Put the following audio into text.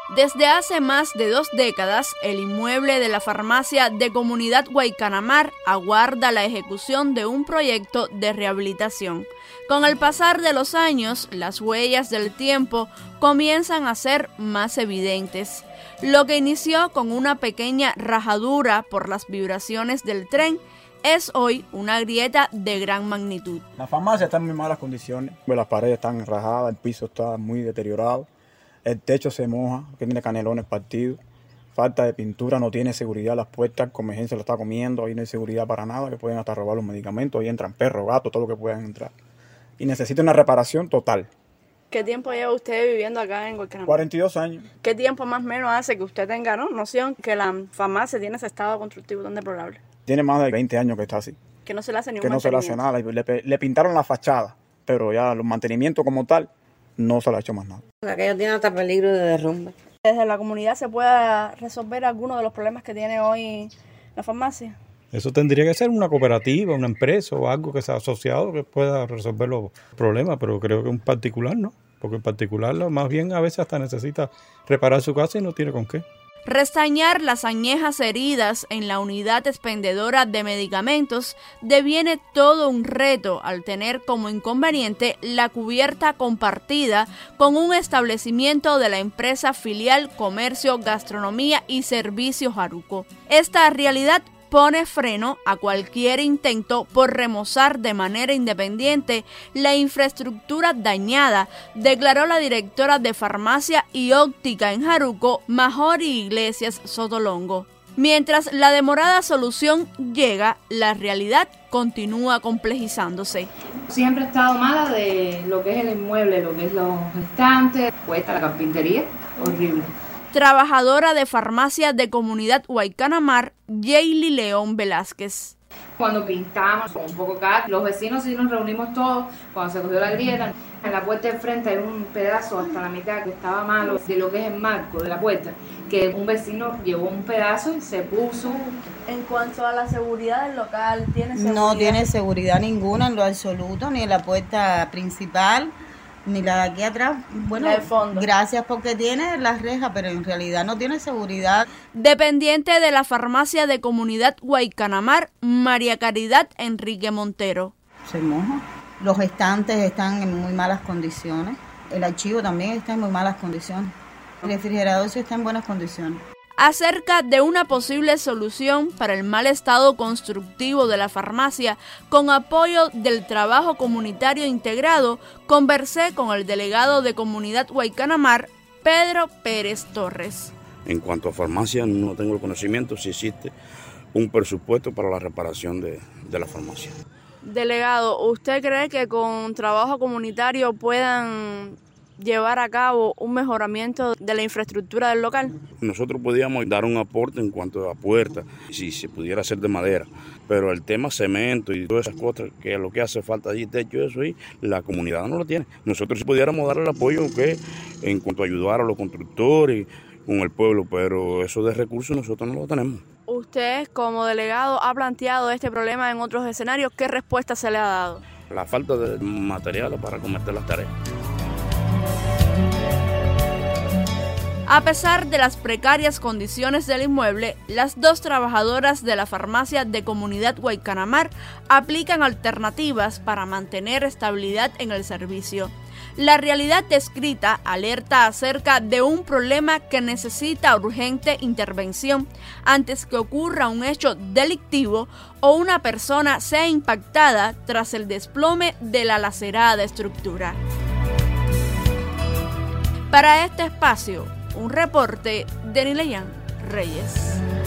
Desde hace más de 2 décadas, el inmueble de la farmacia de Comunidad Guaycanamar aguarda la ejecución de un proyecto de rehabilitación. Con el pasar de los años, las huellas del tiempo comienzan a ser más evidentes. Lo que inició con una pequeña rajadura por las vibraciones del tren es hoy una grieta de gran magnitud. La farmacia está en muy malas condiciones, las paredes están rajadas, el piso está muy deteriorado. El techo se moja, que tiene canelones partidos, falta de pintura, no tiene seguridad, las puertas, el comerciante lo está comiendo, ahí no hay seguridad para nada, que pueden hasta robar los medicamentos, ahí entran perros, gatos, todo lo que puedan entrar. Y necesita una reparación total. ¿Qué tiempo lleva usted viviendo acá en Guaycanamar? 42 años. ¿Qué tiempo más o menos hace que usted tenga noción que la farmacia tiene ese estado constructivo tan deplorable? Tiene más de 20 años que está así. Que no se le hace ni un mantenimiento. Que no se le hace nada, le pintaron la fachada, pero ya los mantenimientos como tal, no se le ha hecho más nada. Aquello tiene hasta peligro de derrumbe. ¿Desde la comunidad se puede resolver alguno de los problemas que tiene hoy la farmacia? Eso tendría que ser una cooperativa, una empresa o algo que sea asociado que pueda resolver los problemas, pero creo que un particular no, porque en particular más bien a veces hasta necesita reparar su casa y no tiene con qué. Restañar las añejas heridas en la unidad expendedora de medicamentos deviene todo un reto al tener como inconveniente la cubierta compartida con un establecimiento de la empresa filial Comercio, Gastronomía y Servicios Jaruco. Esta realidad pone freno a cualquier intento por remozar de manera independiente la infraestructura dañada, declaró la directora de Farmacia y Óptica en Jaruco, Majori Iglesias Sotolongo. Mientras la demorada solución llega, la realidad continúa complejizándose. Siempre ha estado mala de lo que es el inmueble, lo que es los estantes, cuesta la carpintería, horrible. Trabajadora de farmacia de Comunidad Guaycanamar, Yeyli León Velázquez. Cuando pintamos con un poco acá, los vecinos sí nos reunimos todos cuando se cogió la grieta. En la puerta de frente hay un pedazo hasta la mitad que estaba malo de lo que es el marco de la puerta, que un vecino llevó un pedazo y se puso. En cuanto a la seguridad del local, ¿tiene seguridad? No tiene seguridad ninguna en lo absoluto, ni en la puerta principal, ni la de aquí atrás. Bueno, la de fondo. Gracias porque tiene la reja, pero en realidad no tiene seguridad. Dependiente de la farmacia de Comunidad Guaycanamar, María Caridad Enrique Montero. Se moja. Los estantes están en muy malas condiciones. El archivo también está en muy malas condiciones. El refrigerador sí está en buenas condiciones. Acerca de una posible solución para el mal estado constructivo de la farmacia, con apoyo del trabajo comunitario integrado, conversé con el delegado de Comunidad Guaycanamar, Pedro Pérez Torres. En cuanto a farmacia, no tengo el conocimiento si existe un presupuesto para la reparación de la farmacia. Delegado, ¿usted cree que con trabajo comunitario puedan llevar a cabo un mejoramiento de la infraestructura del local? Nosotros podíamos dar un aporte en cuanto a puertas, si se pudiera hacer de madera, pero el tema cemento y todas esas cosas, que es lo que hace falta allí, techo, eso ahí, la comunidad no lo tiene. Nosotros sí pudiéramos darle el apoyo en cuanto a ayudar a los constructores con el pueblo, pero eso de recursos nosotros no lo tenemos. Usted, como delegado, ha planteado este problema en otros escenarios. ¿Qué respuesta se le ha dado? La falta de materiales para cometer las tareas. A pesar de las precarias condiciones del inmueble, las 2 trabajadoras de la farmacia de Comunidad Guaycanamar aplican alternativas para mantener estabilidad en el servicio. La realidad descrita alerta acerca de un problema que necesita urgente intervención antes que ocurra un hecho delictivo o una persona sea impactada tras el desplome de la lacerada estructura. Para este espacio, un reporte de Nileyan Reyes.